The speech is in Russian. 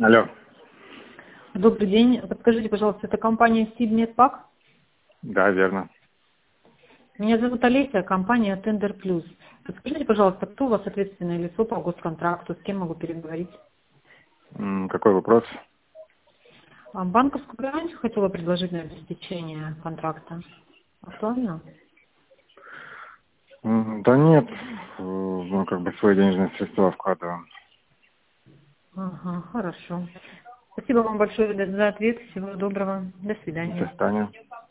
Алло. Добрый день. Подскажите, пожалуйста, это компания Сибмедпак? Да, верно. Меня зовут Олеся, компания Tender Plus. Подскажите, пожалуйста, кто у вас ответственное лицо по госконтракту, с кем могу переговорить? Какой вопрос? Банковскую гарантию хотела предложить на обеспечение контракта. Актуально? Да нет, мы как бы свои денежные средства вкладываем. Ага, хорошо. Спасибо вам большое за ответ. Всего доброго. До До свидания. свидания.